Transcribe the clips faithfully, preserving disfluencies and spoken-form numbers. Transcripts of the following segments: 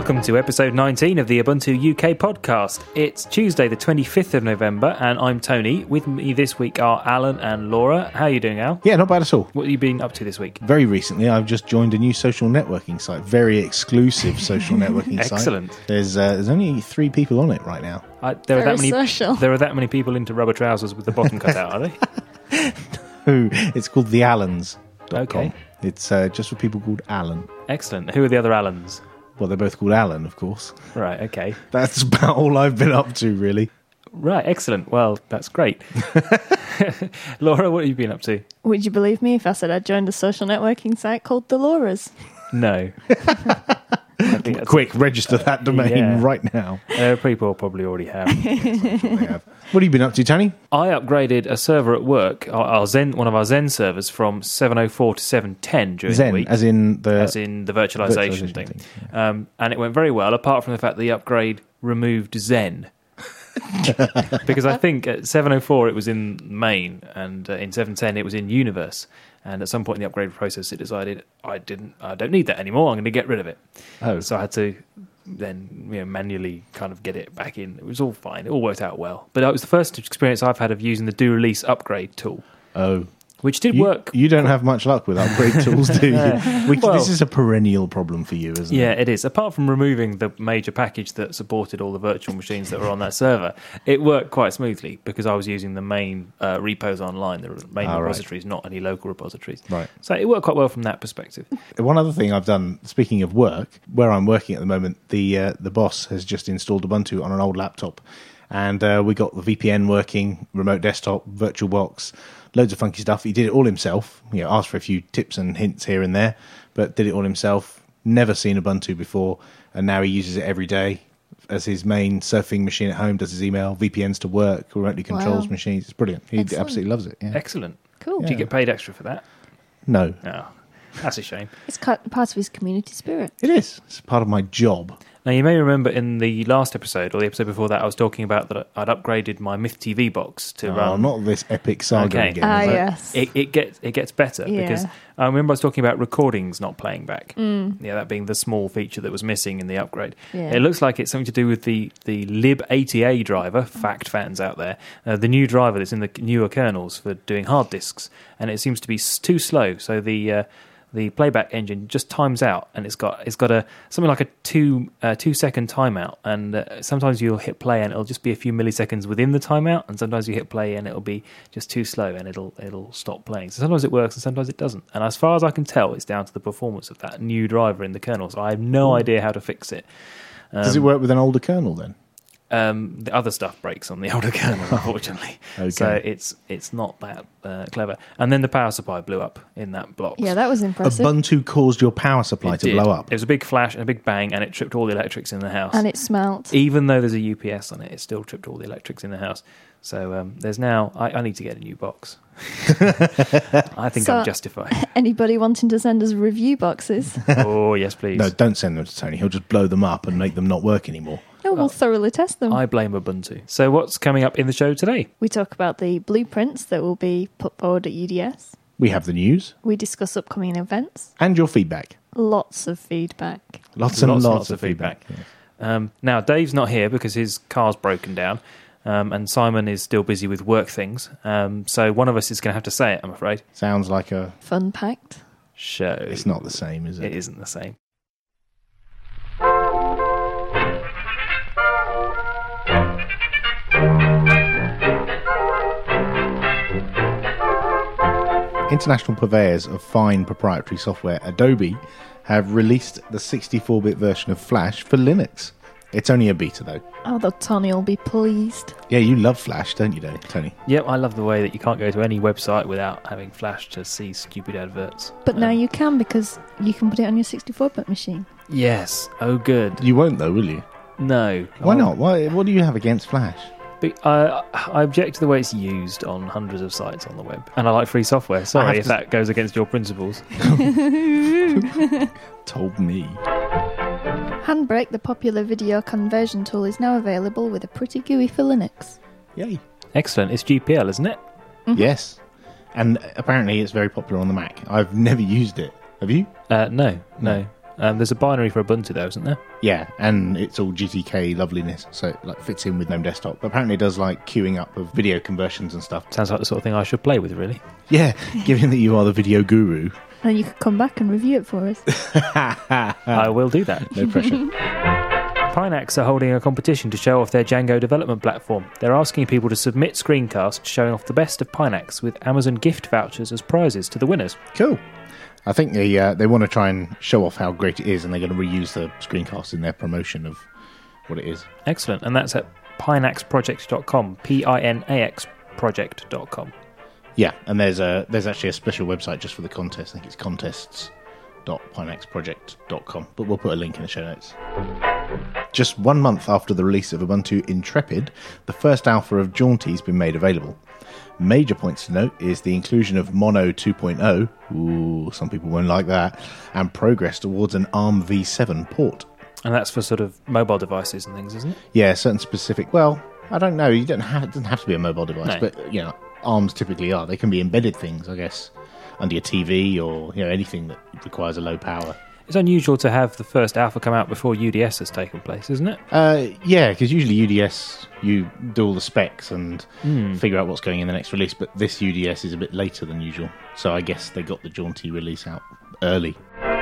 Welcome to episode nineteen of the Ubuntu U K podcast. It's Tuesday the twenty-fifth of November and I'm Tony. With me this week are Alan and Laura. How are you doing, Al? Yeah, not bad at all. What have you been up to this week? Very recently I've just joined a new social networking site. Very exclusive social networking site. Excellent. There's uh, there's only three people on it right now. I, there are Very that many social. There are that many people into rubber trousers with the bottom cut out, are they? It's called the Allens. Okay. It's uh, just for people called Alan. Excellent. Who are the other Allens? Well, they're both called Alan, of course. Right, okay. That's about all I've been up to, really. Right, excellent. Well, that's great. Laura, what have you been up to? Would you believe me if I said I joined a social networking site called The Lauras? No. I think that's- Quick, register that domain yeah. right now. Uh, people probably already have. They have. What have you been up to, Tony? I upgraded a server at work, our, our Zen, one of our Zen servers, from seven oh four to seven ten during Zen, the week. as in the... as in the virtualization, virtualization thing. thing, Um, and it went very well, apart from the fact that the upgrade removed Zen. Because I think at seven oh four it was in main, and uh, in seven ten it was in universe. And at some point in the upgrade process, it decided I didn't, I don't need that anymore. I'm going to get rid of it. Oh. So I had to then you know, manually kind of get it back in. It was all fine. It all worked out well. But that was the first experience I've had of using the do release upgrade tool, Oh. which did You, work. you don't have much luck with upgrade tools, do you? We, Well- this is a perennial problem for you, isn't Yeah, it? it is. Apart from removing the major package that supported all the virtual machines that were on that server, it worked quite smoothly because I was using the main uh, repos online, the main Ah, right. repositories, not any local repositories. Right. So it worked quite well from that perspective. One other thing I've done, speaking of work, where I'm working at the moment, the uh, the boss has just installed Ubuntu on an old laptop, and uh, we got the V P N working, remote desktop, VirtualBox, loads of funky stuff. He did it all himself. You know, asked for a few tips and hints here and there, but did it all himself. Never seen Ubuntu before, and now he uses it every day as his main surfing machine at home. Does his email, V P Ns to work, remotely controls Wow. machines. It's brilliant. He Excellent. absolutely loves it. Yeah. Excellent. Cool. Did you get paid extra for that? No, No. That's a shame. It's ca- part of his community spirit. it is. It's part of my job. Now, you may remember in the last episode, or the episode before that, I was talking about that I'd upgraded my Myth T V box to Oh, run... not this epic saga Okay. again. Ah, is it? yes. It, it gets it gets better Yeah. because I remember I was talking about recordings not playing back. Mm. Yeah, that being the small feature that was missing in the upgrade. Yeah. It looks like it's something to do with the the lib eighty A driver. Fact fans out there, uh, the new driver that's in the newer kernels for doing hard disks, and it seems to be s- too slow. So the uh, the playback engine just times out, and it's got it's got a something like a two uh, two second timeout. And uh, sometimes you'll hit play and it'll just be a few milliseconds within the timeout, and sometimes you hit play and it'll be just too slow and it'll it'll stop playing. So sometimes it works and sometimes it doesn't. And as far as I can tell, it's down to the performance of that new driver in the kernel. So I have no idea how to fix it. Um, Does it work with an older kernel then? Um, the other stuff breaks on the older kernel, unfortunately. Okay. So it's it's not that uh, clever. And then the power supply blew up in that block. Yeah, that was impressive. Ubuntu caused your power supply It to did. blow up. It was a big flash and a big bang, and it tripped all the electrics in the house. And it smelt. Even though there's a U P S on it, it still tripped all the electrics in the house. So um, there's now... I, I need to get a new box. I think So- I'm justified. Anybody wanting to send us review boxes? Oh, yes, please. No, don't send them to Tony. He'll just blow them up and make them not work anymore. No, we'll thoroughly test them. I blame Ubuntu. So what's coming up in the show today? We talk about the blueprints that will be put forward at U D S. We have the news We discuss upcoming events. and your feedback. Lots of feedback. Lots and Lots lots, and lots of of feedback. feedback. Um, now, Dave's not here because his car's broken down, um, and Simon is still busy with work things. Um, so one of us is going to have to say it, I'm afraid. Sounds like a... Fun packed. Show. It's not the same, is It it? isn't the same. International purveyors of fine proprietary software, Adobe, have released the sixty-four bit version of Flash for Linux. It's only a beta, though. Oh, the Tony will be pleased. Yeah, you love Flash, don't you, Tony? Yep, I love the way that you can't go to any website without having Flash to see stupid adverts. But now Um, you can because you can put it on your sixty-four bit machine. Yes. Oh, good. You won't, though, will you? No. Why Oh, not? Why, what do you have against Flash? Be- I, I object to the way it's used on hundreds of sites on the web. And I like free software. I Sorry have if to- that goes against your principles. Told me. Handbrake, the popular video conversion tool, is now available with a pretty G U I for Linux. Yay. Excellent. It's G P L, isn't it? Yes. And apparently it's very popular on the Mac. I've never used it. Have you? Uh, no, no. Um, there's a binary for Ubuntu, though, isn't there? Yeah, and it's all G T K loveliness, so it like fits in with GNOME Desktop. But apparently it does like queuing up of video conversions and stuff. Sounds like the sort of thing I should play with, really. Yeah, given that you are the video guru. And you could come back and review it for us. I will do that. No pressure. Pinax are holding a competition to show off their Django development platform. They're asking people to submit screencasts showing off the best of Pinax with Amazon gift vouchers as prizes to the winners. Cool. I think they uh, they want to try and show off how great it is, and they're going to reuse the screencast in their promotion of what it is. Excellent. And that's at pinax project dot com. P I N A X project dot com. Yeah, and there's a there's actually a special website just for the contest. I think it's contests dot pinax project dot com, but we'll put a link in the show notes. Just one month after the release of Ubuntu Intrepid, the first alpha of Jaunty has been made available. Major points to note is the inclusion of Mono two point oh, ooh, some people won't like that, and progress towards an ARM v seven port. And that's for sort of mobile devices and things, isn't it? Yeah, certain specific, well, I don't know, you don't have, it doesn't have to be a mobile device, No. but, you know, ARMs typically are. They can be embedded things, I guess, under your T V or, you know, anything that requires a low power. It's unusual to have the first alpha come out before U D S has taken place, isn't it? Uh, yeah, because usually U D S, you do all the specs and Mm. figure out what's going in the next release, but this U D S is a bit later than usual. So I guess they got the Jaunty release out early.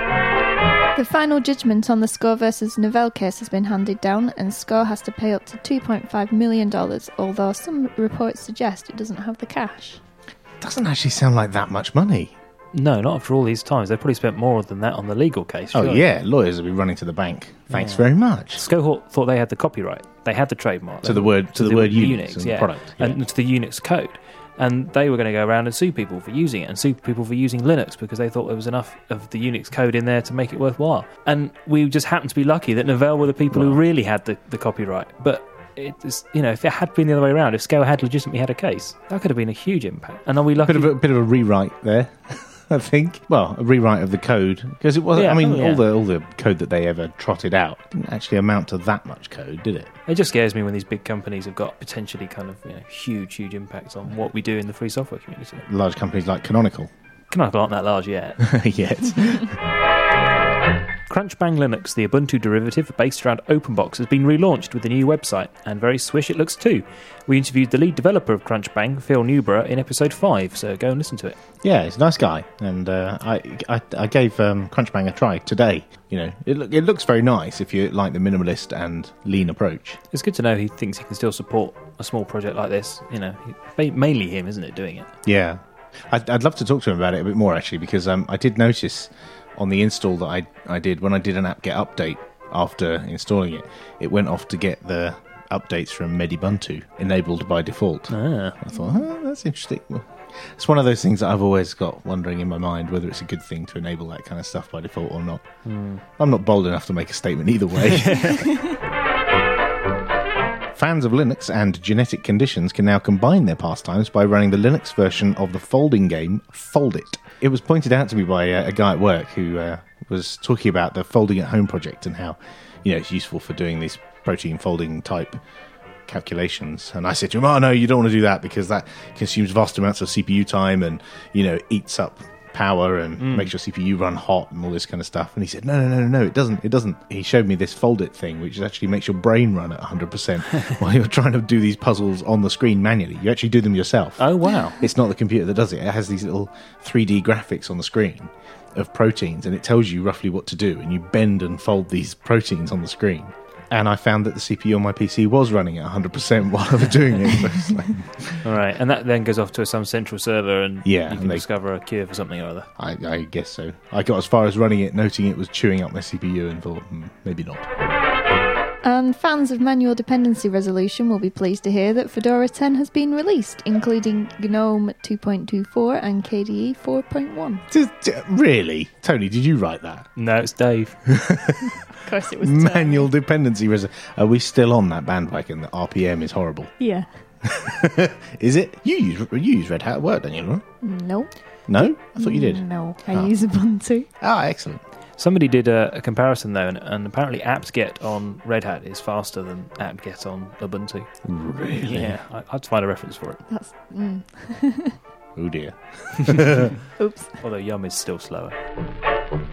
The final judgment on the SCORE versus Novell case has been handed down, and SCORE has to pay up to two point five million dollars, although some reports suggest it doesn't have the cash. Doesn't actually sound like that much money. No, not after all these times. They probably spent more than that on the legal case. Oh, surely. yeah, lawyers will be running to the bank. Thanks Yeah. very much. Scohort thought they had the copyright. They had the trademark. To the word, to the word Unix, and the yeah, product. Yeah. and to the Unix code. And they were going to go around and sue people for using it, and sue people for using Linux because they thought there was enough of the Unix code in there to make it worthwhile. And we just happened to be lucky that Novell were the people who Wow. really had the, the copyright. But it is, you know, if it had been the other way around, if Scale had legitimately had a case, that could have been a huge impact. And are we lucky? Bit of a bit of a rewrite there, I think. Well, a rewrite of the code because it was. Yeah, I mean, oh, yeah. all the all the code that they ever trotted out didn't actually amount to that much code, did it? It just scares me when these big companies have got potentially kind of, you know, huge, huge impacts on what we do in the free software community. Large companies like Canonical. Canonical aren't that large yet. Yet. Crunchbang Linux, the Ubuntu derivative based around OpenBox, has been relaunched with a new website, and very swish it looks too. We interviewed the lead developer of Crunchbang, Phil Newborough, in episode five, so go and listen to it. Yeah, he's a nice guy, and uh, I, I I gave um, Crunchbang a try today. You know, it look, it looks very nice if you like the minimalist and lean approach. It's good to know he thinks he can still support a small project like this. You know, he- mainly him, isn't it, doing it? Yeah, I'd, I'd love to talk to him about it a bit more actually, because um, I did notice on the install that I I did when I did an apt-get update after installing it, it went off to get the updates from Medibuntu enabled by default. Ah. I thought, oh, that's interesting. Well, it's one of those things that I've always got wondering in my mind whether it's a good thing to enable that kind of stuff by default or not. Hmm. I'm not bold enough to make a statement either way. Fans of Linux and genetic conditions can now combine their pastimes by running the Linux version of the folding game Fold It. It was pointed out to me by uh, a guy at work who uh, was talking about the Folding at Home project and how, you know, it's useful for doing these protein folding type calculations. And I said to him, oh no, you don't want to do that because that consumes vast amounts of C P U time and, you know, eats up power and Mm. makes your C P U run hot and all this kind of stuff. And he said, no, no, no, no, no, it doesn't. It doesn't. He showed me this Fold It thing, which actually makes your brain run at one hundred percent while you're trying to do these puzzles on the screen manually. You actually do them yourself. Oh, wow. It's not the computer that does it. It has these little three D graphics on the screen of proteins, and it tells you roughly what to do, and you bend and fold these proteins on the screen. And I found that the C P U on my P C was running at one hundred percent while I was doing it. So it's like, All right, and that then goes off to some central server, and Yeah, you can and they- discover a cure for something or other. I, I guess so. I got as far as running it, noting it was chewing up my C P U, and thought, hmm, maybe not. And fans of manual dependency resolution will be pleased to hear that Fedora ten has been released, including GNOME two point two four and K D E four point one. Just, really? Tony, did you write that? No, it's Dave. Of course it was Manual dependency resolution. Are we still on that bandwagon that R P M is horrible? Yeah. Is it? You use you use Red Hat at work, don't you? No. No? I thought you did. No. I Oh. use Ubuntu. Ah, excellent. Somebody did a, a comparison though, and, and apparently apt-get on Red Hat is faster than apt-get on Ubuntu. Really? Yeah, I, I'd find a reference for it. That's. Mm. Oh dear. Oops. Although Yum is still slower.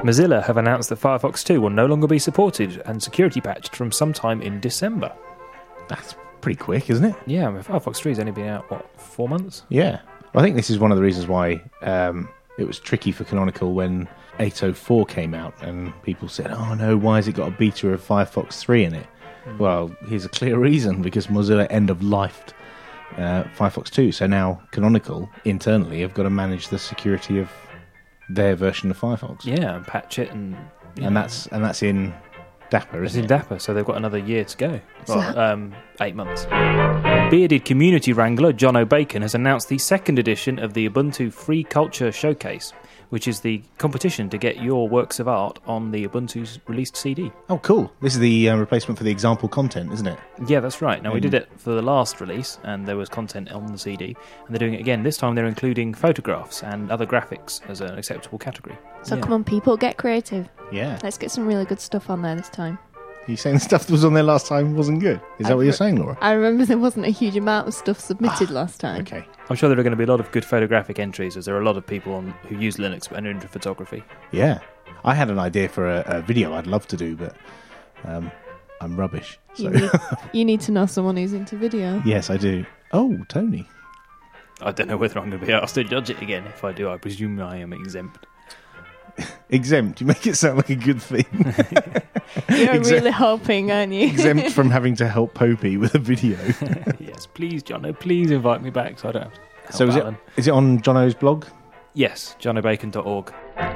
Mozilla have announced that Firefox two will no longer be supported and security patched from sometime in December. That's pretty quick, isn't it? Yeah, I mean, Firefox three has only been out, what, four months? Yeah. I think this is one of the reasons why um, it was tricky for Canonical when eight oh four came out and people said, oh no, why has it got a beta of Firefox three in it? Mm. Well, here's a clear reason, because Mozilla end-of-lifed uh, Firefox two, so now Canonical, internally, have got to manage the security of their version of Firefox. Yeah, and patch it, and and know. that's and that's in Dapper, it's isn't in it? Dapper, so they've got another year to go. Well, um, eight months. Bearded community wrangler John O'Bacon has announced the second edition of the Ubuntu Free Culture Showcase, which is the competition to get your works of art on the Ubuntu's released C D. Oh, cool. This is the uh, replacement for the example content, isn't it? Yeah, that's right. Now, we did it for the last release, and there was content on the C D, and they're doing it again. This time they're including photographs and other graphics as an acceptable category. So yeah. Come on, people, get creative. Yeah. Let's get some really good stuff on there this time. Are you saying the stuff that was on there last time wasn't good? Is that I what you're re- saying, Laura? I remember there wasn't a huge amount of stuff submitted last time. Okay. I'm sure there are going to be a lot of good photographic entries, as there are a lot of people on, who use Linux and are into photography. Yeah. I had an idea for a, a video I'd love to do, but um, I'm rubbish. So. You, need, you need to know someone who's into video. Yes, I do. Oh, Tony. I don't know whether I'm going to be asked to judge it again. If I do, I presume I am exempt. Exempt? You make it sound like a good thing. You're Exempt. really hoping, aren't you? Exempt from having to help Popey with a video. Yes, please, Jono, please invite me back so I don't have to help So is it, Alan. is it on Jono's blog? Yes, john o bacon dot org.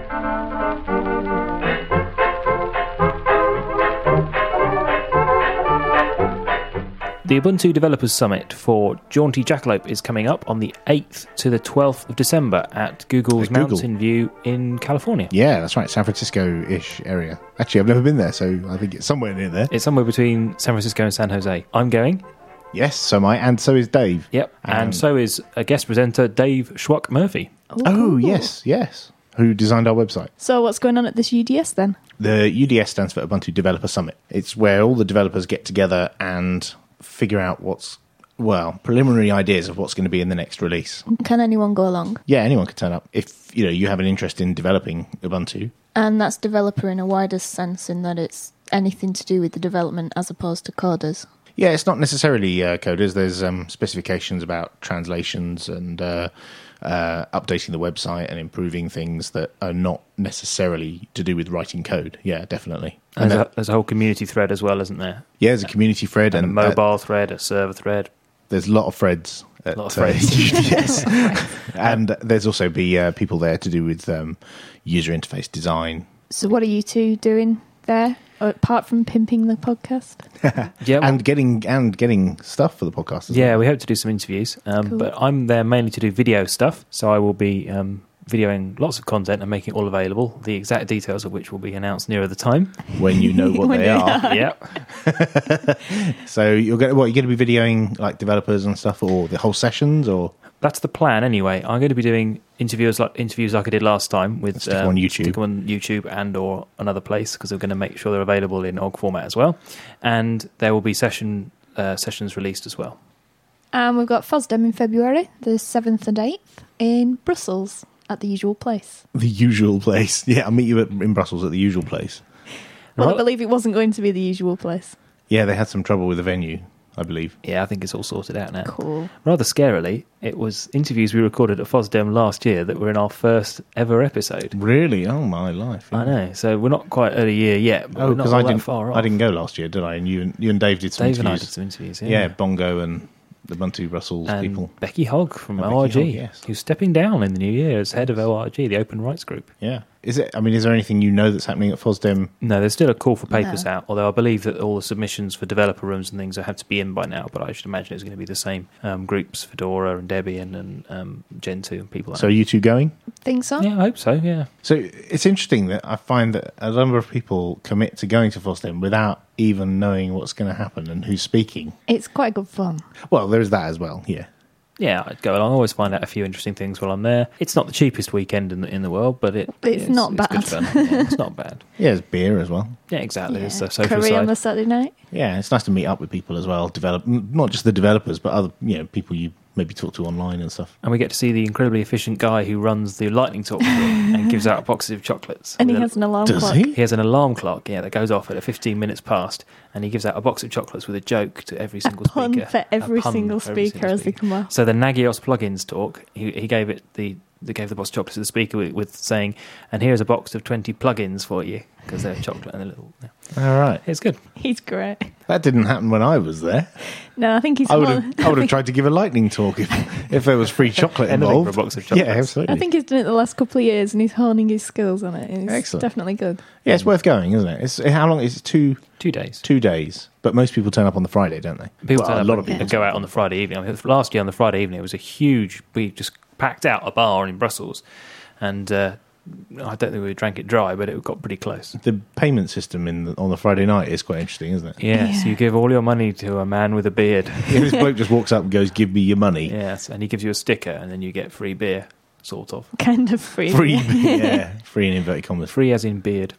The Ubuntu Developers Summit for Jaunty Jackalope is coming up on the eighth to the twelfth of December at Google's At Google. Mountain View in California. Yeah, that's right. San Francisco-ish area. Actually, I've never been there, so I think it's somewhere near there. It's somewhere between San Francisco and San Jose. I'm going. Yes, so am I, and so is Dave. Yep. And, And- so is a guest presenter, Dave Schwuck Murphy. Oh, Oh, cool. yes, yes. Who designed our website. So what's going on at this U D S then? The U D S stands for Ubuntu Developer Summit. It's where all the developers get together and figure out what's, well, preliminary ideas of what's going to be in the next release. Can anyone go along? Yeah, anyone can turn up. If, you know, you have an interest in developing Ubuntu. And that's developer in a wider sense, in that it's anything to do with the development as opposed to coders. Yeah, it's not necessarily uh, coders. There's um, specifications about translations and uh, uh, updating the website and improving things that are not necessarily to do with writing code. Yeah, definitely. And And there's, that- a, there's a whole community thread as well, isn't there? yeah, there's a community thread And, and, a uh, mobile thread, a server thread. there's a lot of threads. At, Lot of uh, threads. yes. And there's also be uh, people there to do with um, user interface design. So what are you two doing there, apart from pimping the podcast? Yeah, well, and getting and getting stuff for the podcast as yeah, well. we hope to do some interviews. Um, Cool. But I'm there mainly to do video stuff, so I will be um, videoing lots of content and making it all available, the exact details of which will be announced nearer the time. When you know what When they you are. Yep. So you're going what you're going to be videoing like developers and stuff, or the whole sessions, or That's the plan anyway. I'm going to be doing interviews like interviews like I did last time with Stick them on YouTube. stick them on YouTube and or another place, because we're going to make sure they're available in O G format as well. And there will be session uh, sessions released as well. And we've got FOSDEM in February, the seventh and eighth, in Brussels, at the usual place. the usual place. Yeah, I'll meet you at, in Brussels at the usual place. Well, Right. I believe it wasn't going to be the usual place. Yeah, they had some trouble with the venue, I believe. Yeah, I think it's all sorted out now. Cool. Rather scarily, it was interviews we recorded at FOSDEM last year that were in our first ever episode. Really? Oh my life! I know, so we're not quite at a year yet, but Oh, we're not because all I that didn't. far off. I didn't go last year, did I? And you and you and Dave did some Dave and I interviews. did some interviews, yeah. Yeah, Bongo and the Ubuntu Brussels and people. Becky Hogg from And O R G, Becky Hogg, yes. who's stepping down in the new year as head of O R G, the Open Rights Group. Yeah. Is it? I mean, is there anything you know that's happening at FOSDEM? No, there's still a call for papers No. out, although I believe that all the submissions for developer rooms and things have to be in by now, but I should imagine it's going to be the same um, groups, Fedora and Debian and um, Gentoo and people like So are you two going? Think so? that. Yeah, I hope so, yeah. So it's interesting that I find that a number of people commit to going to FOSDEM without even knowing what's going to happen and who's speaking. It's quite good fun. Well, there's that as well. Yeah. Yeah, I'd go along. I always find out a few interesting things while I'm there. It's not the cheapest weekend in the, in the world, but it, It's not It's good bad. fun. Yeah, it's not bad. Yeah, there's beer as well. Yeah, exactly. Yeah. It's the social Curry on side. the Saturday night. Yeah, it's nice to meet up with people as well. Develop n- not just the developers, but other you know people you maybe talk to online and stuff. And we get to see the incredibly efficient guy who runs the lightning talk and gives out boxes of chocolates. And he has an alarm Does clock. he? He has an alarm clock, yeah, that goes off at fifteen minutes past, and he gives out a box of chocolates with a joke to every single A pun speaker. for every A pun single for every speaker single as they come out. So the Nagios plugins talk, he, he gave it the they gave the box of chocolates to the speaker with, with saying, "And here's a box of twenty plugins for you," because they're chocolate and a little. Yeah. All right. It's good. He's great. That didn't happen when I was there. No, I think he's I would more- have I would have tried to give a lightning talk if, if there was free chocolate Anything involved. for a box of chocolates. Yeah, absolutely. I think he's done it the last couple of years and he's honing his skills on it. It's Excellent. definitely good. Yeah, it's worth going, isn't it? It's how long is it? Two Two days. two days. But most people turn up on the Friday, don't they? People Well, turn a up lot and- of people and go out on the Friday evening. I mean, last year on the Friday evening, it was a huge. We just packed out a bar in Brussels, and uh, I don't think we drank it dry, but it got pretty close. The payment system in the, on the Friday night is quite interesting, isn't it? Yes, Yeah. you give all your money to a man with a beard. Yeah, this bloke just walks up and goes, "Give me your money." Yes, and he gives you a sticker, and then you get free beer, sort of. Kind of free. Free, yeah, free in inverted commas. Free as in beard.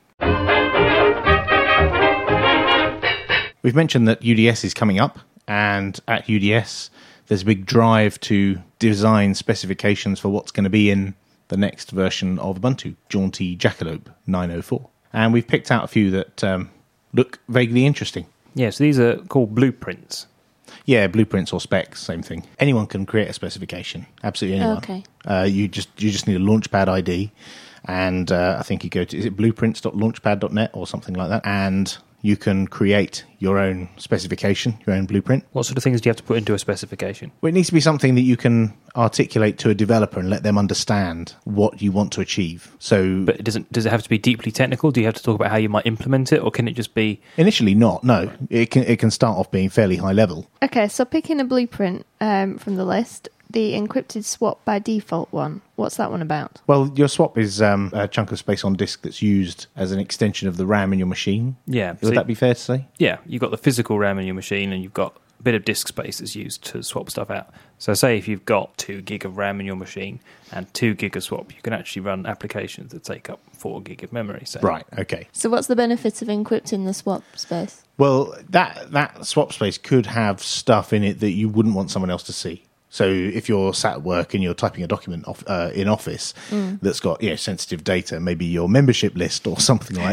We've mentioned that U D S is coming up, and at U D S, there's a big drive to design specifications for what's going to be in the next version of Ubuntu, Jaunty Jackalope nine oh four. And we've picked out a few that um, look vaguely interesting. Yes, these are called blueprints. Yeah, blueprints or specs, same thing. Anyone can create a specification. Absolutely anyone. Okay. Uh, you just you just need a Launchpad I D, and uh, I think you go to is it blueprints dot launchpad dot net or something like that, and you can create your own specification, your own blueprint. What sort of things do you have to put into a specification? Well, it needs to be something that you can articulate to a developer and let them understand what you want to achieve. So But it doesn't. Does it have to be deeply technical? Do you have to talk about how you might implement it, or can it just be? initially not, no. It can it can start off being fairly high level. Okay, so picking a blueprint um, from the list, the encrypted swap by default one, what's that one about? Well, your swap is um, a chunk of space on disk that's used as an extension of the RAM in your machine. Yeah, Would so- that be fair to say? Yeah, you've got the physical RAM in your machine, and you've got a bit of disk space that's used to swap stuff out. So, say if you've got two gig of RAM in your machine and two gig of swap, you can actually run applications that take up four gig of memory. So. Right, okay. So what's the benefit of encrypting the swap space? Well, that that swap space could have stuff in it that you wouldn't want someone else to see. So if you're sat at work and you're typing a document off, uh, in Office that's got you know, sensitive data, maybe your membership list or something like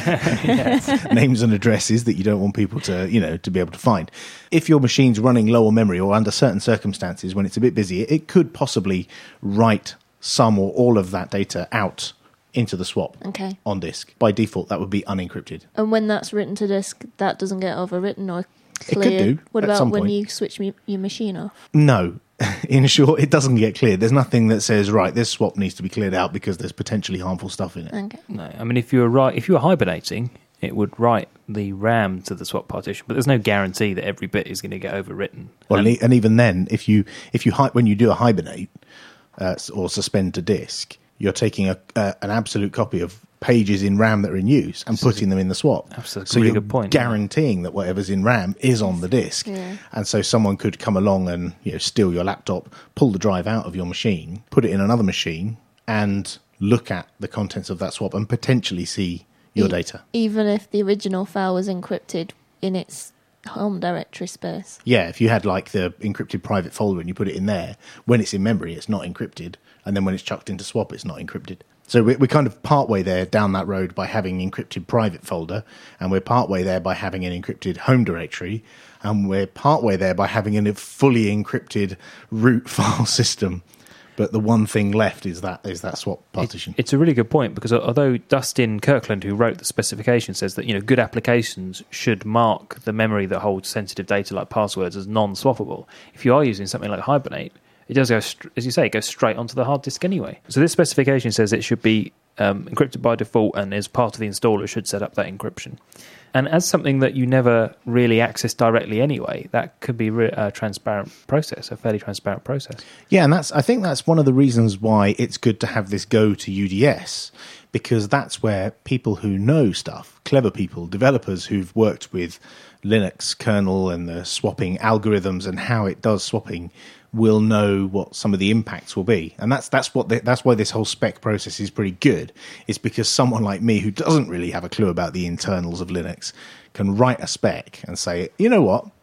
that, names and addresses that you don't want people to you know to be able to find. If your machine's running low on memory or under certain circumstances when it's a bit busy, it could possibly write some or all of that data out into the swap Okay. on disk. By default, that would be unencrypted. And when that's written to disk, that doesn't get overwritten or It could cleared? do, What at about some when point. you switch me, your machine off? No. In short, it doesn't get cleared. There's nothing that says, right, this swap needs to be cleared out because there's potentially harmful stuff in it. Okay. No, I mean if you were right, if you were hibernating, it would write the RAM to the swap partition, but there's no guarantee that every bit is going to get overwritten. Well, And- and, e- and even then, if you if you hi- when you do a hibernate uh, s- or suspend to disk, you're taking a uh, an absolute copy of pages in RAM that are in use and putting them in the swap. Absolutely, So really you're good point. guaranteeing that whatever's in RAM is on the disk. Yeah. And so someone could come along and you know steal your laptop, pull the drive out of your machine, put it in another machine, and look at the contents of that swap and potentially see your E- data. Even if the original file was encrypted in its home directory space. Yeah, if you had like the encrypted private folder and you put it in there, when it's in memory, it's not encrypted. And then when it's chucked into swap, it's not encrypted. So we're, we're kind of partway there down that road by having encrypted private folder, and we're partway there by having an encrypted home directory, and we're partway there by having a fully encrypted root file system. But the one thing left is that is that swap partition. It's a really good point because although Dustin Kirkland, who wrote the specification, says that you know good applications should mark the memory that holds sensitive data like passwords as non-swappable. If you are using something like Hibernate, it does go, str- as you say, it goes straight onto the hard disk anyway. So this specification says it should be um, encrypted by default, and as part of the installer should set up that encryption. And as something that you never really access directly anyway, that could be re- a transparent process, a fairly transparent process. Yeah, and that's I think that's one of the reasons why it's good to have this go to U D S, because that's where people who know stuff, clever people, developers who've worked with Linux kernel and the swapping algorithms and how it does swapping, will know what some of the impacts will be. And that's that's what the, that's why this whole spec process is pretty good. It's because someone like me who doesn't really have a clue about the internals of Linux can write a spec and say, you know what,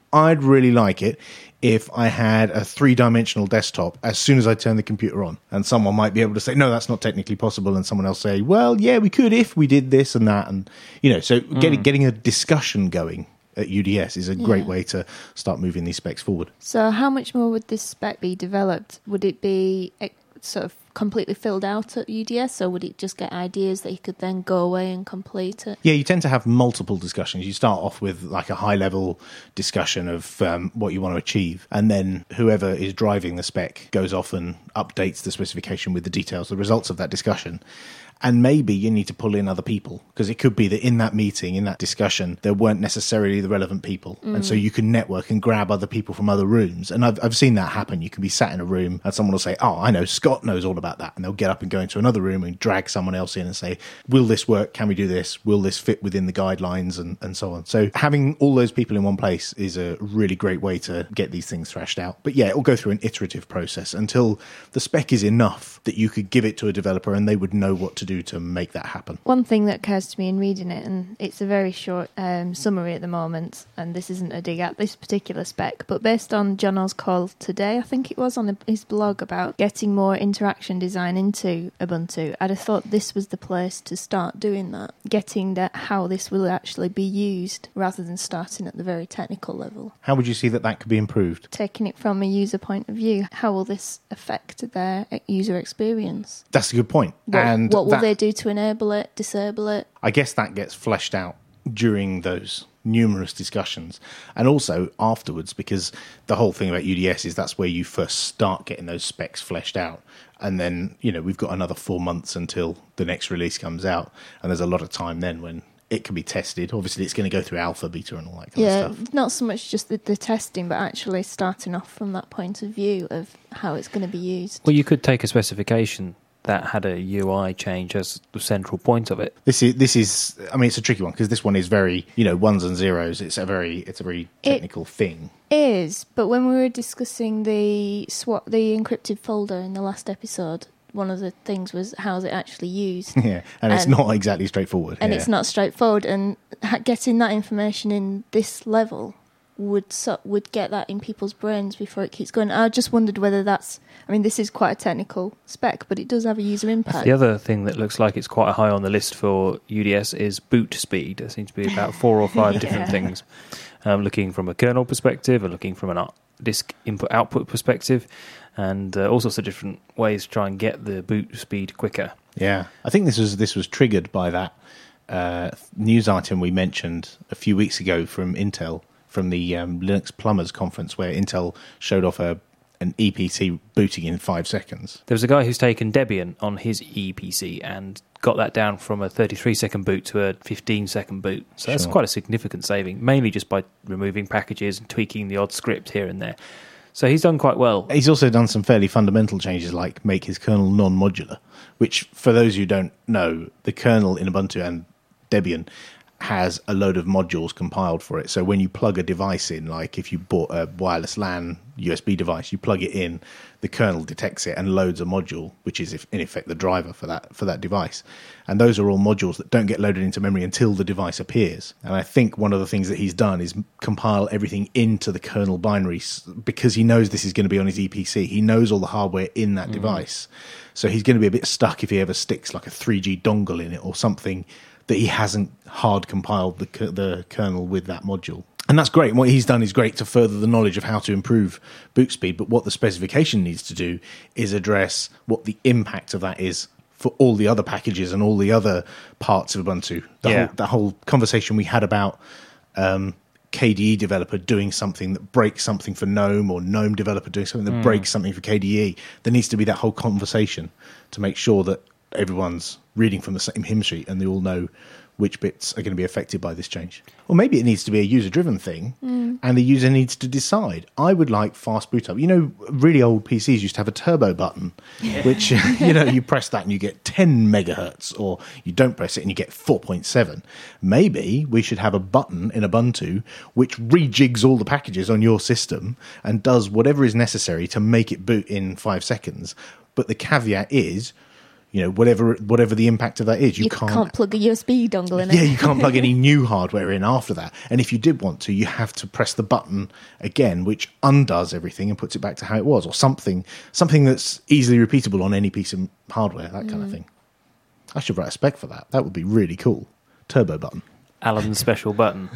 I'd really like it if I had a three-dimensional desktop as soon as I turn the computer on. And someone might be able to say, no, that's not technically possible. And someone else say, well, yeah, we could if we did this and that. And, you know, so mm. getting, getting a discussion going at U D S is a great yeah. way to start moving these specs forward. So how much more would this spec be developed? Would it be sort of completely filled out at U D S, or would it just get ideas that you could then go away and complete it? Yeah, you tend to have multiple discussions. You start off with like a high-level discussion of um, what you want to achieve, and then whoever is driving the spec goes off and updates the specification with the details, the results of that discussion. And maybe you need to pull in other people, because it could be that in that meeting, in that discussion, there weren't necessarily the relevant people. Mm. And so you can network and grab other people from other rooms. And I've, I've seen that happen. You can be sat in a room and someone will say, oh, I know, Scott knows all about that. And they'll get up and go into another room and drag someone else in and say, will this work? Can we do this? Will this fit within the guidelines? And, and so on. So having all those people in one place is a really great way to get these things thrashed out. But yeah, it'll go through an iterative process until the spec is enough that you could give it to a developer and they would know what to do to make that happen. One thing that occurs to me in reading it, and it's a very short um, summary at the moment, and this isn't a dig at this particular spec, but based on Jono's call today, I think it was, on his blog about getting more interaction design into Ubuntu, I'd have thought this was the place to start doing that, getting that how this will actually be used rather than starting at the very technical level. How would you see that that could be improved? Taking it from a user point of view, how will this affect their user experience? That's a good point. What, and what will that, they do to enable it, disable it? I guess that gets fleshed out during those numerous discussions, and also afterwards, because the whole thing about U D S is that's where you first start getting those specs fleshed out. And then, you know, we've got another four months until the next release comes out, and there's a lot of time then when it can be tested. Obviously, it's going to go through alpha, beta, and all that kind yeah, of stuff. Not so much just the, the testing, but actually starting off from that point of view of how it's going to be used. Well, you could take a specification that had a U I change as the central point of it. This is this is. I mean, it's a tricky one because this one is very, you know, ones and zeros. It's a very it's a very technical it thing. Is, but when we were discussing the swap, the encrypted folder in the last episode, one of the things was how's it actually used. Yeah, and, and it's not exactly straightforward. And yeah. it's not straightforward, and getting that information in this level would so, would get that in people's brains before it keeps going. I just wondered whether that's... I mean, this is quite a technical spec, but it does have a user impact. The other thing that looks like it's quite high on the list for U D S is boot speed. There seems to be about four or five yeah. different things. Um, looking from a kernel perspective, or looking from an disk input-output perspective, and uh, all sorts of different ways to try and get the boot speed quicker. Yeah, I think this was this was triggered by that uh, news item we mentioned a few weeks ago from Intel, from the um, Linux Plumbers conference, where Intel showed off a an E P C booting in five seconds. There was a guy who's taken Debian on his E P C and got that down from a thirty-three second boot to a fifteen second boot. So sure. That's quite a significant saving, mainly just by removing packages and tweaking the odd script here and there. So he's done quite well. He's also done some fairly fundamental changes, like make his kernel non-modular, which, for those who don't know, the kernel in Ubuntu and Debian has a load of modules compiled for it. So when you plug a device in, like if you bought a wireless LAN U S B device, you plug it in, the kernel detects it and loads a module, which is in effect the driver for that for that device. And those are all modules that don't get loaded into memory until the device appears. And I think one of the things that he's done is compile everything into the kernel binary, because he knows this is going to be on his E P C. He knows all the hardware in that mm. device. So he's going to be a bit stuck if he ever sticks like a three G dongle in it or something that he hasn't hard compiled the the kernel with that module. And that's great. What he's done is great to further the knowledge of how to improve boot speed, but what the specification needs to do is address what the impact of that is for all the other packages and all the other parts of Ubuntu. The yeah. whole, that whole conversation we had about um, K D E developer doing something that breaks something for GNOME, or GNOME developer doing something that mm. breaks something for K D E. There needs to be that whole conversation to make sure that everyone's reading from the same hymn sheet and they all know which bits are going to be affected by this change. Or maybe it needs to be a user-driven thing, mm. and the user needs to decide. I would like fast boot up. You know, really old P Cs used to have a turbo button, yeah. which, you know, you press that and you get ten megahertz, or you don't press it and you get four point seven. Maybe we should have a button in Ubuntu which rejigs all the packages on your system and does whatever is necessary to make it boot in five seconds. But the caveat is, you know, whatever whatever the impact of that is, you, You can't, can't plug a U S B dongle in it. yeah, you can't plug any new hardware in after that. And if you did want to, you have to press the button again, which undoes everything and puts it back to how it was, or something something that's easily repeatable on any piece of hardware, that kind of thing. I should write a spec for that. That would be really cool. Turbo button. Alan's special button.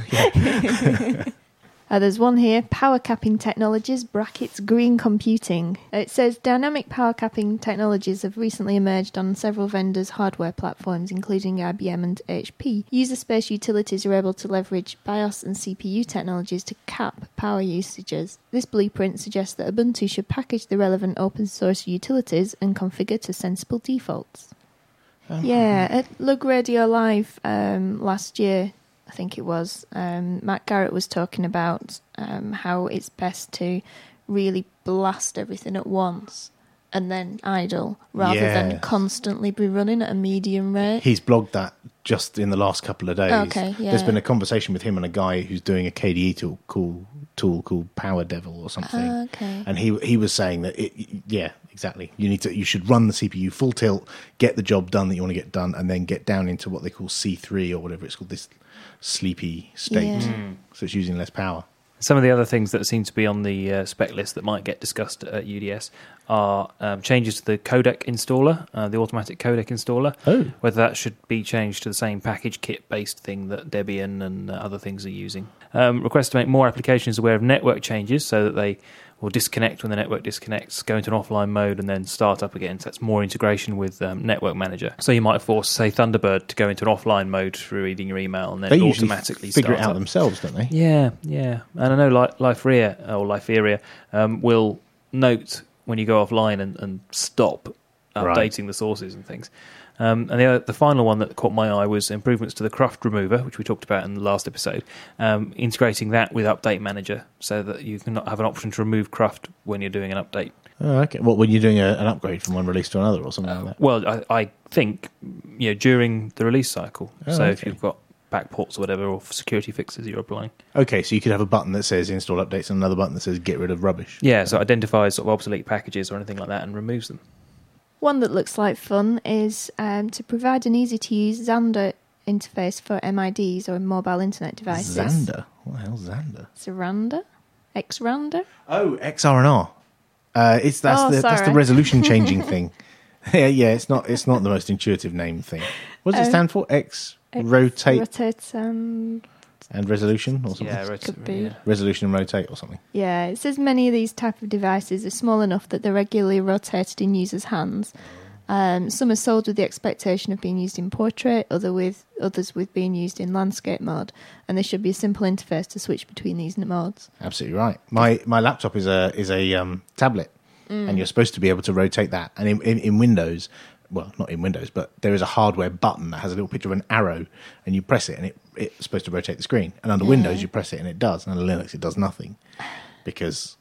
Uh, there's one here, power capping technologies, brackets, green computing. It says dynamic power capping technologies have recently emerged on several vendors' hardware platforms, including I B M and H P. User space utilities are able to leverage BIOS and C P U technologies to cap power usages. This blueprint suggests that Ubuntu should package the relevant open source utilities and configure to sensible defaults. Um, yeah, at Lug Radio Live um, last year, I think it was, um, Matt Garrett was talking about um, how it's best to really blast everything at once and then idle, rather Yeah. than constantly be running at a medium rate. He's blogged that just in the last couple of days. Okay, yeah. There's been a conversation with him and a guy who's doing a K D E tool called, tool called Power Devil or something. Ah, okay. And he he was saying that, it, yeah, exactly. You need to you should run the C P U full tilt, get the job done that you want to get done, and then get down into what they call C three or whatever it's called, this sleepy state. Yeah. Mm. So it's using less power. Some of the other things that seem to be on the uh, spec list that might get discussed at U D S are um, changes to the codec installer, uh, the automatic codec installer. Oh. Whether that should be changed to the same package kit-based thing that Debian and uh, other things are using. Um, request to make more applications aware of network changes so that they will disconnect when the network disconnects, go into an offline mode, and then start up again. So that's more integration with um, Network Manager. So you might force, say, Thunderbird to go into an offline mode through reading your email and then They usually automatically figure start it out up. themselves, don't they? Yeah, yeah. And I know Li- Liferia, or Liferia um, will note when you go offline and, and stop updating Right. the sources and things. Um, and the, other, the final one that caught my eye was improvements to the Cruft remover, which we talked about in the last episode, um, integrating that with Update Manager so that you can have an option to remove Cruft when you're doing an update. Oh, okay. What, when you're doing a, an upgrade from one release to another or something like that? Well, I, I think you know during the release cycle. Oh, so if okay. you've got backports or whatever, or security fixes you're applying. Okay, so you could have a button that says install updates and another button that says get rid of rubbish. Yeah, so it identifies sort of obsolete packages or anything like that and removes them. One that looks like fun is um, to provide an easy-to-use Xander interface for M I Ds or mobile internet devices. Xander? What the hell's Xander? Xander? X-Rander? Oh, X R and R. Uh, it's that's Oh, the that's the sorry. resolution changing thing. Yeah, yeah. It's not it's not the most intuitive name thing. What does it Oh. stand for? X, X rotate Rotate and... and resolution or something. Yeah, right, Could be. yeah. Resolution and rotate or something. Yeah, it says many of these type of devices are small enough that they're regularly rotated in users' hands. Um, some are sold with the expectation of being used in portrait, other with others with being used in landscape mode, and there should be a simple interface to switch between these modes. Absolutely right. My my laptop is a is a um, tablet, and you're supposed to be able to rotate that. And in, in, in Windows, well, not in Windows, but there is a hardware button that has a little picture of an arrow, and you press it, and it it's supposed to rotate the screen. And under Yeah. Windows, you press it, and it does. And under Linux, it does nothing because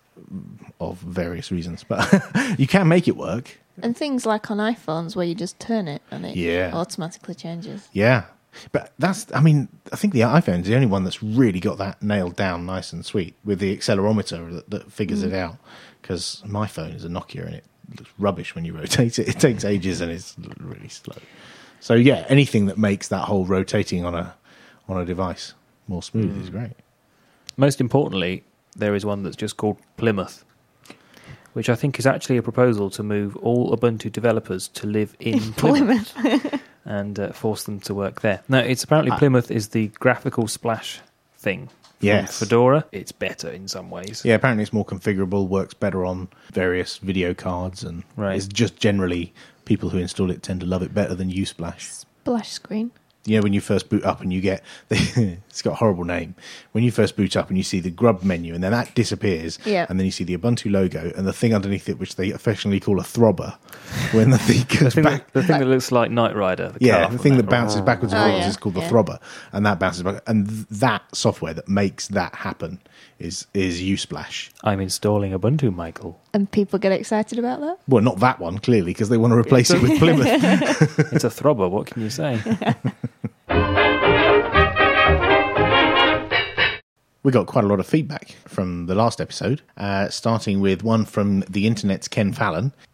of various reasons. But you can make it work. And things like on iPhones where you just turn it and it Yeah. automatically changes. Yeah. But that's, I mean, I think the iPhone's the only one that's really got that nailed down nice and sweet with the accelerometer that, that figures it out. Because my phone is a Nokia and it looks rubbish when you rotate it. It takes ages and it's really slow. So yeah, anything that makes that whole rotating on a on a device more smooth Mm. is great. Most importantly, there is one that's just called Plymouth, which I think is actually a proposal to move all Ubuntu developers to live in Plymouth, and uh, force them to work there. Now, it's apparently Ah. Plymouth is the graphical splash thing. From Yes. Fedora. It's better in some ways. Yeah, apparently it's more configurable, works better on various video cards, and Right. it's just generally people who install it tend to love it better than Usplash. Splash screen. You know, when you first boot up and you get the, it's got a horrible name. When you first boot up and you see the grub menu and then that disappears, Yeah. and then you see the Ubuntu logo and the thing underneath it, which they affectionately call a throbber, when the thing The goes thing, back. that, the thing that looks like Knight Rider. The Yeah, car the from thing that that. bounces backwards and Oh, forwards yeah, is called the yeah. throbber, and that bounces back. And th- that software that makes that happen is is Usplash. I'm installing Ubuntu, Michael. And people get excited about that? Well, not that one clearly, because they want to replace it with Plymouth. It's a throbber. What can you say? We got quite a lot of feedback from the last episode, uh, starting with one from the internet's Ken Fallon.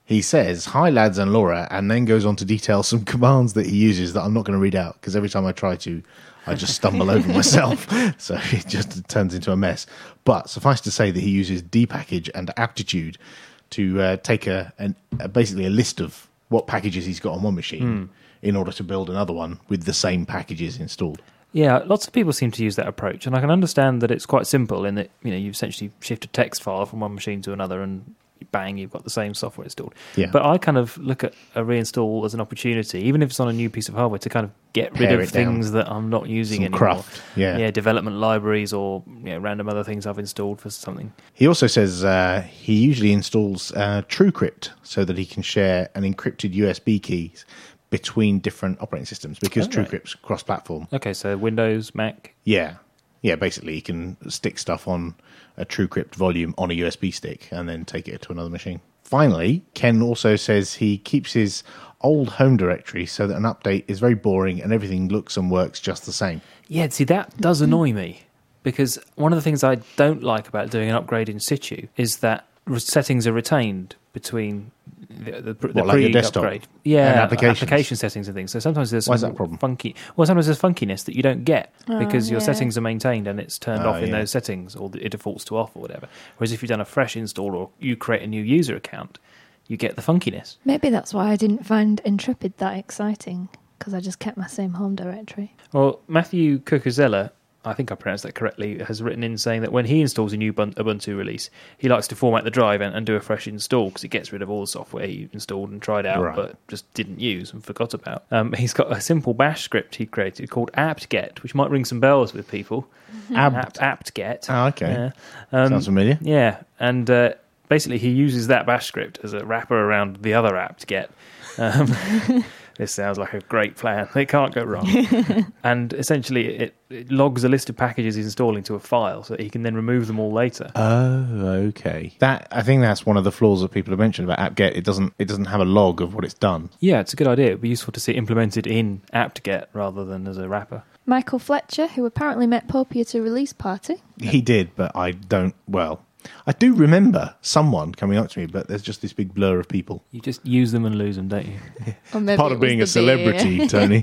He says, "Hi lads and Laura," and then goes on to detail some commands that he uses that I'm not going to read out because every time I try to, I just stumble over myself. So it just turns into a mess. But suffice to say that he uses dpackage and aptitude to uh, take a, an, a basically a list of what packages he's got on one machine mm. in order to build another one with the same packages installed. Yeah, lots of people seem to use that approach, and I can understand that it's quite simple in that, you know, you essentially shift a text file from one machine to another and bang, you've got the same software installed. Yeah. But I kind of look at a reinstall as an opportunity, even if it's on a new piece of hardware, to kind of get rid Pare of things that I'm not using Some anymore. Craft, yeah. yeah, development libraries or you know, random other things I've installed for something. He also says uh, he usually installs uh, TrueCrypt so that he can share an encrypted U S B keys between different operating systems because oh, TrueCrypt's right. cross-platform. Okay, so Windows, Mac. Yeah, yeah. Basically, you can stick stuff on a TrueCrypt volume on a U S B stick and then take it to another machine. Finally, Ken also says he keeps his old home directory so that an update is very boring and everything looks and works just the same. Yeah, see, that does annoy me because one of the things I don't like about doing an upgrade in situ is that settings are retained between the, the, the what, like your desktop upgrade. Yeah, and applications. application settings and things. So sometimes there's Why some is that a problem? funky. Well, sometimes there's funkiness that you don't get oh, because your yeah. settings are maintained and it's turned oh, off in yeah. those settings, or it defaults to off or whatever. Whereas if you've done a fresh install or you create a new user account, you get the funkiness. Maybe that's why I didn't find Intrepid that exciting, because I just kept my same home directory. Well, Matthew Cucuzzella, I think I pronounced that correctly, has written in saying that when he installs a new Ubuntu release, he likes to format the drive and, and do a fresh install because it gets rid of all the software he installed and tried out, right. but just didn't use and forgot about. Um, he's got a simple bash script he created called apt-get, which might ring some bells with people. Mm-hmm. Apt, apt-get. Oh, okay. Yeah. Um, Sounds familiar. Yeah, and uh, basically he uses that bash script as a wrapper around the other apt-get. Um, this sounds like a great plan. It can't go wrong. And essentially it, it logs a list of packages he's installing to a file so that he can then remove them all later. Oh, okay. That I think that's one of the flaws that people have mentioned about apt-get. It doesn't it doesn't have a log of what it's done. Yeah, it's a good idea. It would be useful to see it implemented in apt-get rather than as a wrapper. Michael Fletcher, who apparently met Poppy at a release party. He did, but I don't, well... I do remember someone coming up to me, but there's just this big blur of people. You just use them and lose them, don't you? Or maybe part of being a celebrity, Tony.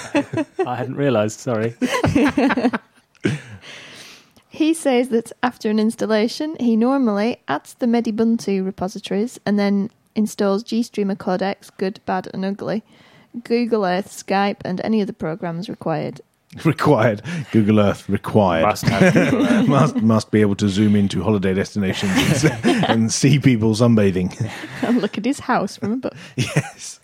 I hadn't realised, sorry. He says that after an installation, he normally adds the Medibuntu repositories and then installs GStreamer codecs, good, bad and ugly, Google Earth, Skype and any other programs required. Required. Google Earth required. Must have Google Earth. must, must be able to zoom into holiday destinations and, and see people sunbathing. And look at his house from above. Yes.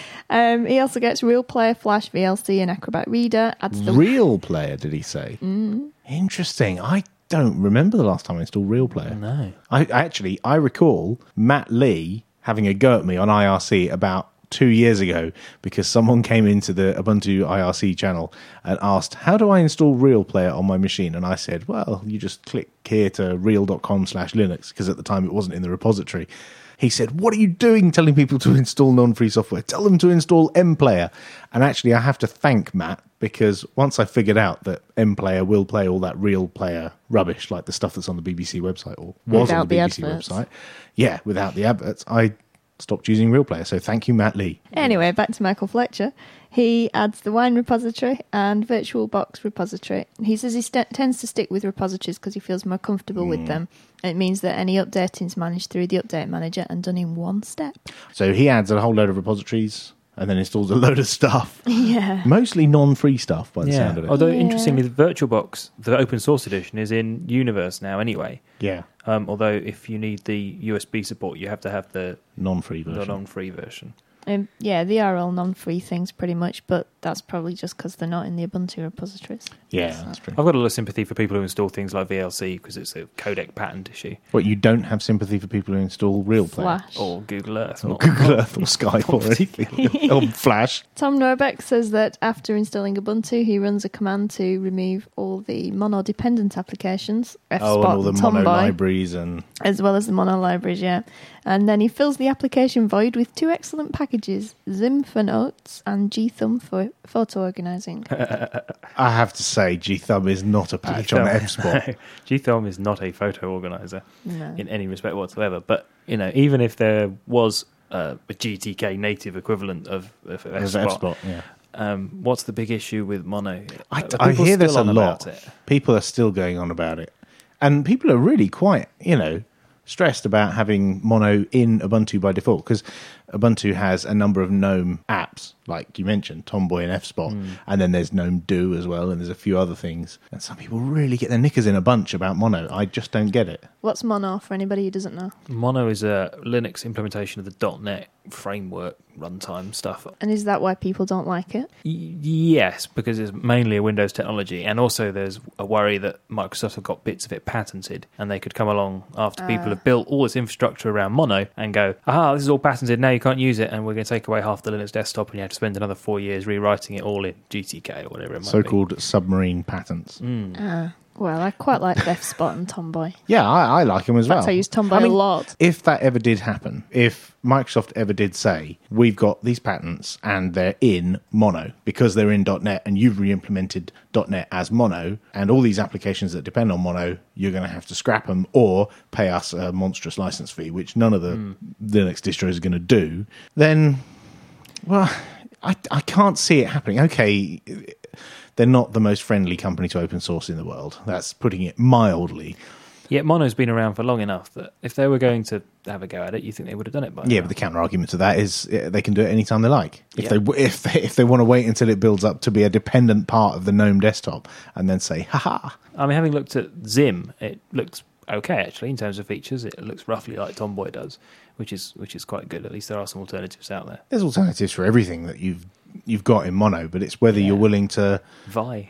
Um, he also gets Real Player, Flash, V L C and Acrobat Reader. Adds the Real Player, did he say? Mm. Interesting. I don't remember the last time I installed Real Player. No. I actually, I recall Matt Lee having a go at me on I R C about two years ago because someone came into the Ubuntu I R C channel and asked, how do I install Real Player on my machine? And I said, well, you just click here to real.com slash Linux, because at the time it wasn't in the repository. He said, what are you doing telling people to install non-free software? Tell them to install MPlayer. And actually, I have to thank Matt, because once I figured out that MPlayer will play all that Real Player rubbish, like the stuff that's on the B B C website, or was without on the B B C the adverts. website. Yeah, without the adverts. I stopped using Real Player, so thank you, Matt Lee. Anyway, back to Michael Fletcher. He adds the Wine repository and VirtualBox repository. He says he st- tends to stick with repositories because he feels more comfortable mm. with them. It means that any updating is managed through the Update Manager and done in one step. So he adds a whole load of repositories and then installs a load of stuff. Yeah. Mostly non-free stuff, by the yeah. sound of it. Although, yeah. interestingly, the VirtualBox, the open source edition, is in Universe now anyway. Yeah. Um, although, if you need the U S B support, you have to have the non-free version. The non-free version. Um, yeah, they are all non-free things pretty much, but that's probably just because they're not in the Ubuntu repositories. Yeah, that's true. I've got a lot of sympathy for people who install things like V L C because it's a codec patent issue. What, you don't have sympathy for people who install Real Player? Flash. Or Google Earth. Or not, Google not, Earth or Skype or anything. Or Flash. Tom Norbeck says that after installing Ubuntu, he runs a command to remove all the mono-dependent applications, F Oh, Spot and all the and mono Tomboy, libraries and... as well as the mono libraries, yeah. And then he fills the application void with two excellent packages, Zim for notes and G-Thumb for photo organising. I have to say, G-Thumb is not a patch on F Spot. No, G-Thumb is not a photo organizer No. in any respect whatsoever. But, you know, even if there was uh, a G T K native equivalent of, of There's F-Spot. F-Spot, yeah. Um, what's the big issue with mono? I, Are I people hear still this a on lot. about it? People are still going on about it. And people are really quite, you know, stressed about having mono in Ubuntu by default, because Ubuntu has a number of GNOME apps, like you mentioned, Tomboy and F-Spot, mm. and then there's GNOME Do as well, and there's a few other things. And some people really get their knickers in a bunch about mono. I just don't get it. What's Mono for anybody who doesn't know? Mono is a Linux implementation of the .NET framework runtime stuff. And is that why people don't like it? Y- yes, because it's mainly a Windows technology, and also there's a worry that Microsoft have got bits of it patented, and they could come along after uh. people have built all this infrastructure around Mono and go, aha, this is all patented, now you can't use it, and we're going to take away half the Linux desktop, and you have to spend another four years rewriting it all in G T K or whatever it might So-called be. submarine patents. Mm. Uh. Well, I quite like F-Spot and Tomboy. Yeah, I, I like them as In fact, well. I use Tomboy I mean, a lot. If that ever did happen, if Microsoft ever did say, we've got these patents and they're in Mono because they're in .NET and you've re-implemented .NET as Mono, and all these applications that depend on Mono, you're going to have to scrap them or pay us a monstrous license fee, which none of the mm. Linux distros are going to do, then, well, I, I can't see it happening. Okay, they're not the most friendly company to open source in the world. That's putting it mildly. Yeah, Mono's been around for long enough that if they were going to have a go at it, you think they would have done it by Yeah, now. but the counter argument to that is uh, they can do it anytime they like. If yeah. they if they if they want to wait until it builds up to be a dependent part of the GNOME desktop and then say, haha. I mean, having looked at Zim, it looks okay actually in terms of features. It looks roughly like Tomboy does, which is which is quite good. At least there are some alternatives out there. There's alternatives for everything that you've you've got in Mono, but it's whether yeah. you're willing to Vi.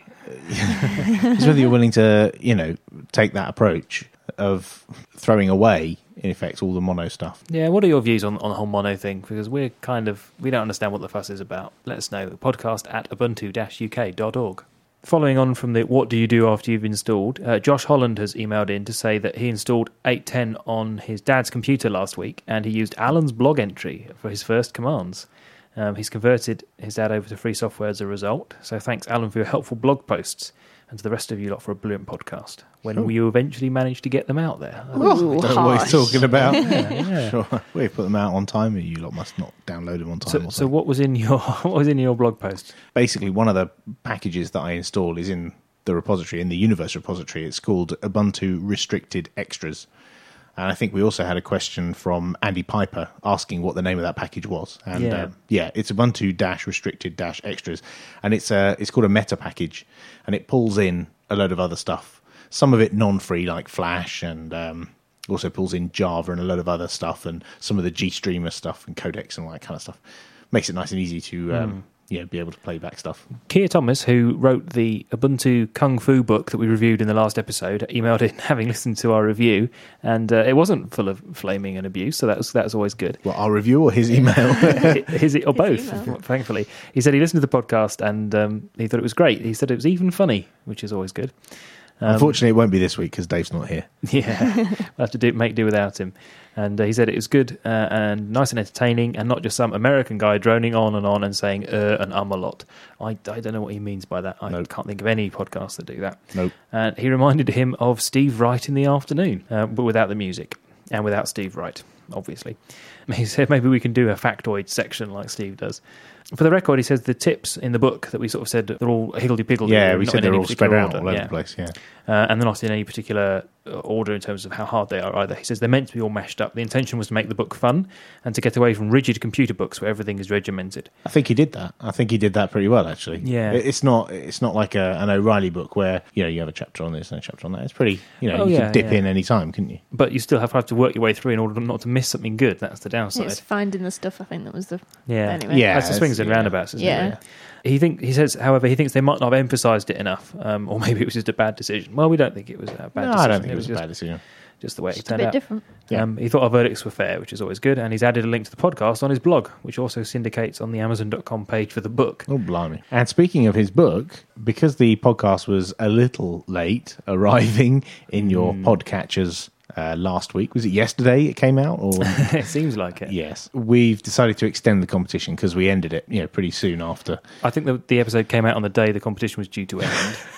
It's whether you're willing to, you know, take that approach of throwing away, in effect, all the Mono stuff. Yeah, what are your views on, on the whole Mono thing? Because we're kind of, we don't understand what the fuss is about. Let us know. Podcast at ubuntu dash u k dot org. Following on from the what do you do after you've installed, uh, Josh Holland has emailed in to say that he installed eight ten on his dad's computer last week and he used Alan's blog entry for his first commands. Um, he's converted his dad over to free software as a result. So thanks, Alan, for your helpful blog posts, and to the rest of you lot for a brilliant podcast. When sure. will you eventually manage to get them out there? Ooh, I don't know what he's talking about. yeah, yeah. Sure, we've put them out on time. You lot must not download them on time. So, or so what was in your what was in your blog post? Basically, one of the packages that I install is in the repository, in the Universe repository. It's called Ubuntu Restricted Extras. And I think we also had a question from Andy Piper asking what the name of that package was. And yeah, uh, yeah it's Ubuntu-Restricted-Extras. And it's uh, it's called a meta package. And it pulls in a load of other stuff. Some of it non-free, like Flash, and um, also pulls in Java and a load of other stuff, and some of the GStreamer stuff and codecs and all that kind of stuff. Makes it nice and easy to... Um, mm. Yeah, be able to play back stuff. Keir Thomas, who wrote the Ubuntu Kung Fu book that we reviewed in the last episode, emailed in having listened to our review, and uh, it wasn't full of flaming and abuse, so that was that was always good. Well, our review or his email? his, or both, email. Thankfully. He said he listened to the podcast and um, he thought it was great. He said it was even funny, which is always good. Um, Unfortunately, it won't be this week because Dave's not here. Yeah, we'll have to do, make do without him. And uh, he said it was good uh, and nice and entertaining, and not just some American guy droning on and on and saying uh and um a lot. I, I don't know what he means by that. I nope. can't think of any podcasts that do that. Nope. And he reminded him of Steve Wright in the afternoon, uh, but without the music and without Steve Wright, obviously. He said maybe we can do a factoid section like Steve does. For the record, he says the tips in the book that we sort of said they're all higgledy-piggledy. Yeah, we said they're all spread out order. all over yeah. the place, yeah. Uh, and they're not in any particular order in terms of how hard they are either. He says they're meant to be all mashed up. The intention was to make the book fun and to get away from rigid computer books where everything is regimented. I think he did that. I think he did that pretty well, actually. Yeah. It's not It's not like a, an O'Reilly book where, you know, you have a chapter on this and a chapter on that. It's pretty, you know, oh, you yeah, can dip yeah. in any time, couldn't you? But you still have to, have to work your way through in order not to miss something good. That's the downside. It's finding the stuff, I think, that was the... Yeah. Anyway. Yeah. That's the swings and yeah. roundabouts, isn't Yeah. it? He think he says, however, he thinks they might not have emphasised it enough, um, or maybe it was just a bad decision. Well, we don't think it was a bad no, decision. I don't think it it was, was a bad just, decision. just the way Just it turned a bit out. different. Yeah. Um, he thought our verdicts were fair, which is always good, and he's added a link to the podcast on his blog, which also syndicates on the amazon dot com page for the book. Oh, blimey. And speaking of his book, because the podcast was a little late arriving in your mm. podcatchers uh, last week, was it yesterday it came out? Or It seems like it. Yes. We've decided to extend the competition because we ended it, you know, pretty soon after. I think the, the episode came out on the day the competition was due to end.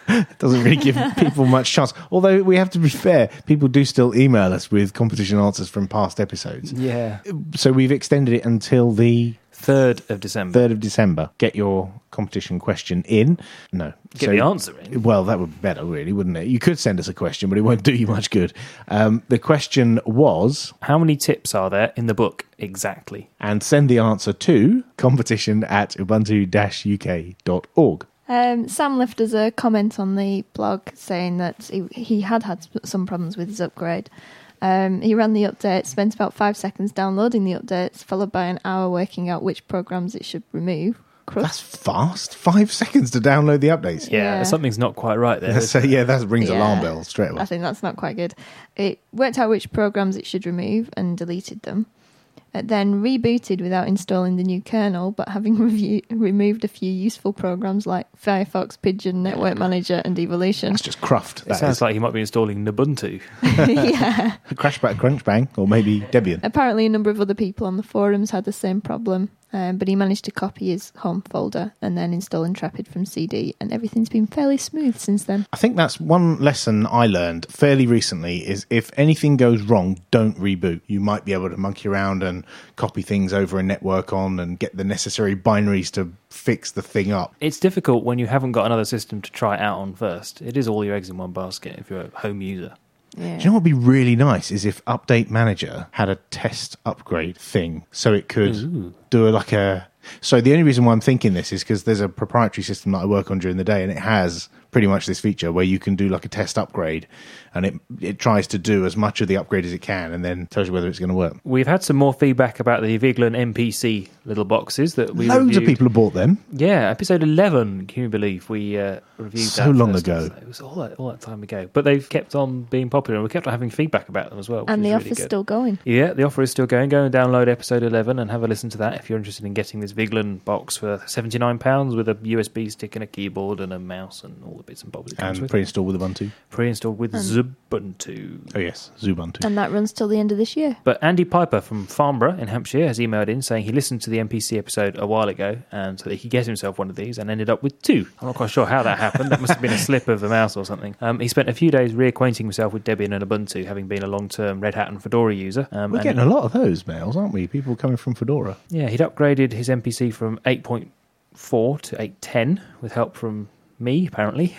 Doesn't really give people much chance. Although we have to be fair, people do still email us with competition answers from past episodes. Yeah. So we've extended it until the third of December. third of December. Get your competition question in. No. Get so, the answer in. Well, that would be better, really, wouldn't it? You could send us a question, but it won't do you much good. Um, the question was... How many tips are there in the book exactly? And send the answer to competition at ubuntu dash u k dot org. Um, Sam left us a comment on the blog saying that he, he had had some problems with his upgrade. Um, he ran the update, spent about five seconds downloading the updates, followed by an hour working out which programs it should remove. Crust. That's fast. Five seconds to download the updates. Yeah, Yeah. something's not quite right there. So, yeah, that rings Yeah. alarm bells straight away. I think that's not quite good. It worked out which programs it should remove and deleted them. It then rebooted without installing the new kernel, but having review, removed a few useful programs like Firefox, Pigeon, Network Manager, and Evolution. That's just cruft. It That sounds is. like he might be installing Ubuntu. Yeah. Crashback Crunch Bang, or maybe Debian. Apparently, a number of other people on the forums had the same problem, um, but he managed to copy his home folder and then install Intrepid from C D, and everything's been fairly smooth since then. I think that's one lesson I learned fairly recently is if anything goes wrong, don't reboot. You might be able to monkey around and copy things over a network on and get the necessary binaries to fix the thing up. It's difficult when you haven't got another system to try it out on first. It is all your eggs in one basket if you're a home user. Yeah. Do you know what would be really nice is if Update Manager had a test upgrade thing so it could Ooh. do a, like a... So the only reason why I'm thinking this is because there's a proprietary system that I work on during the day and it has pretty much this feature where you can do like a test upgrade and it it tries to do as much of the upgrade as it can and then tells you whether it's going to work. We've had some more feedback about the Vigeland M P C little boxes that we Loads reviewed. of people have bought them. Yeah, episode eleven, can you believe we uh, reviewed So that long first ago. episode. It was all that, all that time ago. But they've kept on being popular and we kept on having feedback about them as well. Which And is the really offer's good. still going. Yeah, the offer is still going. Go and download episode eleven and have a listen to that if you're interested in getting this Vigeland box for seventy-nine pounds with a U S B stick and a keyboard and a mouse and all the bits and bobs it comes And with. pre-installed with Ubuntu. Pre-installed with Ubuntu. Oh yes, Zubuntu. And that runs till the end of this year. But Andy Piper from Farnborough in Hampshire has emailed in saying he listened to the M P C episode a while ago and so that he could get himself one of these and ended up with two. I'm not quite sure how that happened. That must have been a slip of the mouse or something. Um, he spent a few days reacquainting himself with Debian and Ubuntu, having been a long-term Red Hat and Fedora user. Um, We're and getting a lot of those mails, aren't we? People coming from Fedora. Yeah, he'd upgraded his M P C from eight point four to eight point ten with help from me, apparently,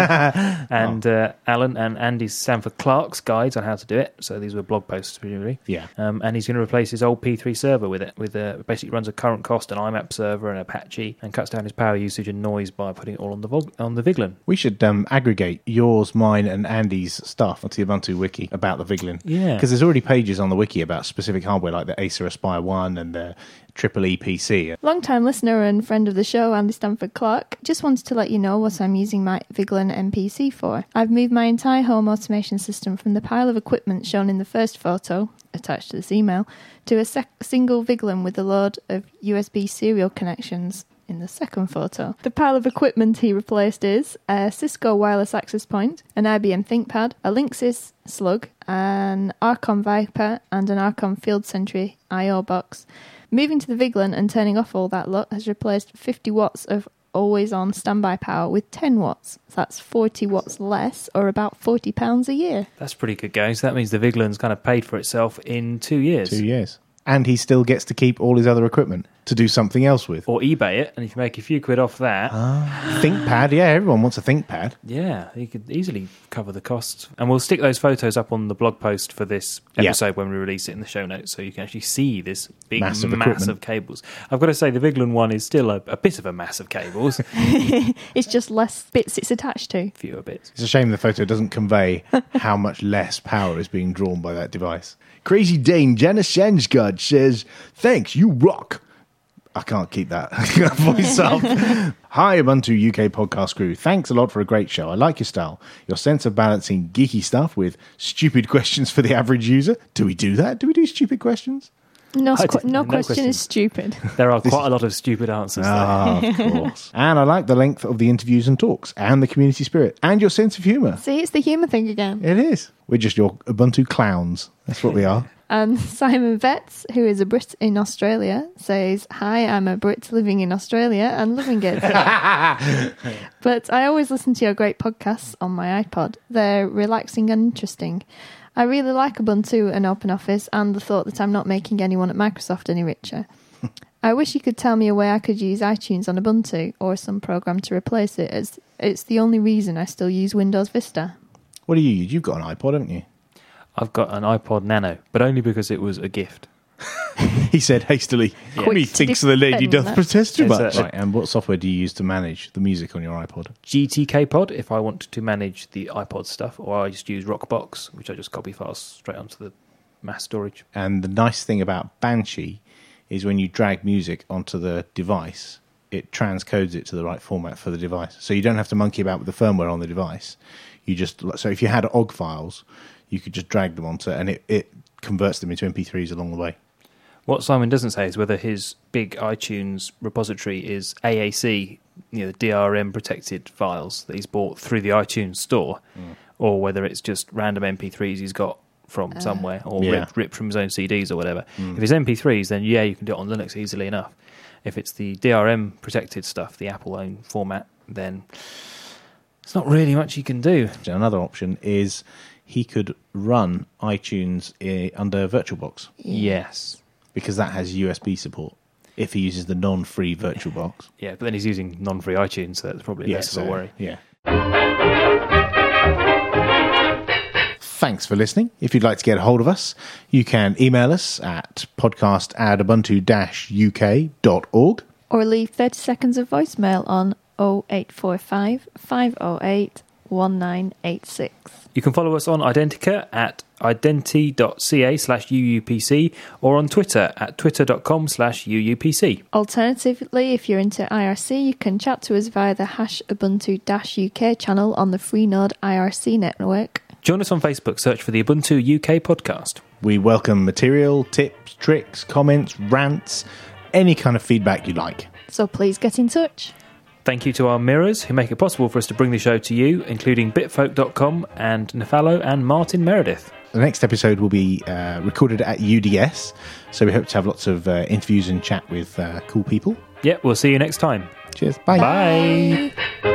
and uh, Alan and Andy's Sanford Clark's guides on how to do it. So these were blog posts, presumably. Yeah. Um, and he's going to replace his old P three server with it. With a, basically runs a current cost, an I MAP server, and Apache, and cuts down his power usage and noise by putting it all on the Vog- on the Vigeland. We should um, aggregate yours, mine, and Andy's stuff onto the Ubuntu wiki about the Vigeland. Yeah. Because there's already pages on the wiki about specific hardware like the Acer Aspire one and the Triple E P C. Long-time listener and friend of the show, Andy Stanford Clark, just wanted to let you know what I'm using my Vigeland M P C for. I've moved my entire home automation system from the pile of equipment shown in the first photo, attached to this email, to a sec- single Vigeland with a load of U S B serial connections in the second photo. The pile of equipment he replaced is a Cisco wireless access point, an I B M ThinkPad, a Linksys Slug, an Archon Viper, and an Archon Field Sentry I O box. Moving to the Vigeland and turning off all that lot has replaced fifty watts of always-on standby power with ten watts. That's forty watts less, or about forty pounds a year. That's pretty good going. So that means the Vigeland's kind of paid for itself in two years. Two years. And he still gets to keep all his other equipment to do something else with. Or eBay it, and if you make a few quid off that, ThinkPad, yeah, everyone wants a ThinkPad. yeah, you could easily cover the costs. And we'll stick those photos up on the blog post for this Yeah. episode when we release it in the show notes, so you can actually see this big Massive mass equipment. of cables. I've got to say, the Vigeland one is still a, a bit of a mass of cables, It's just less bits it's attached to. fewer bits. It's a shame the photo doesn't convey how much less power is being drawn by that device. Crazy Dane Janishanjgod says, thanks, you rock. I can't keep that voice up. Hi, Ubuntu U K podcast crew. Thanks a lot for a great show. I like your style. Your sense of balancing geeky stuff with stupid questions for the average user. Do we do that? Do we do stupid questions? No, I squ- didn't- no no question questions. is stupid. There are quite a lot of stupid answers there. Ah, of course. And I like the length of the interviews and talks and the community spirit and your sense of humour. See, it's the humour thing again. It is. We're just your Ubuntu clowns. That's what we are. And Simon Vetts, who is a Brit in Australia, says, "Hi, I'm a Brit living in Australia and loving it. But I always listen to your great podcasts on my iPod. They're relaxing and interesting. I really like Ubuntu and OpenOffice and the thought that I'm not making anyone at Microsoft any richer. I wish you could tell me a way I could use iTunes on Ubuntu or some program to replace it, as it's the only reason I still use Windows Vista." What do you use? You've got an iPod, haven't you? I've got an iPod Nano, but only because it was a gift. He said hastily, Yeah. Quick "Methinks to the lady defend doth that. protest too It's much." a- Right, and what software do you use to manage the music on your iPod? G T K Pod if I want to manage the iPod stuff, or I just use Rockbox, which I just copy files straight onto the mass storage. And the nice thing about Banshee is when you drag music onto the device, it transcodes it to the right format for the device. So you don't have to monkey about with the firmware on the device. You just so if you had O G files, you could just drag them onto, and it, it converts them into M P threes along the way. What Simon doesn't say is whether his big iTunes repository is A A C, you know, D R M protected files that he's bought through the iTunes store, Mm. or whether it's just random M P threes he's got from somewhere, or Yeah. ripped, ripped from his own C Ds or whatever. Mm. If it's M P threes, then yeah, you can do it on Linux easily enough. If it's the D R M protected stuff, the Apple owned format, then it's not really much you can do. So another option is he could run iTunes uh, under VirtualBox, Yes. because that has U S B support if he uses the non-free VirtualBox. Yeah, but then he's using non-free iTunes, so that's probably less of a worry. Yeah. Thanks for listening. If you'd like to get a hold of us, you can email us at podcast at ubuntu dash u k dot org. Or leave thirty seconds of voicemail on oh eight four five, five oh eight, one nine eight six. You can follow us on Identica at identi.ca slash UUPC or on Twitter at twitter.com slash UUPC. Alternatively, if you're into I R C, you can chat to us via the hash Ubuntu-U K channel on the Freenode I R C network. Join us on Facebook, search for the Ubuntu U K podcast. We welcome material, tips, tricks, comments, rants, any kind of feedback you like. So please get in touch. Thank you to our mirrors who make it possible for us to bring the show to you, including bitfolk dot com and Nefalo and Martin Meredith. The next episode will be uh, recorded at U D S, so we hope to have lots of uh, interviews and chat with uh, cool people. Yeah, we'll see you next time. Cheers. Bye. Bye. Bye.